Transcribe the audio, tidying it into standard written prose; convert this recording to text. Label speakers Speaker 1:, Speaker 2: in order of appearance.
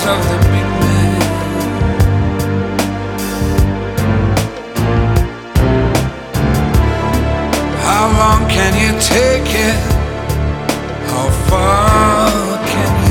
Speaker 1: of the big man. How long can you take it? How far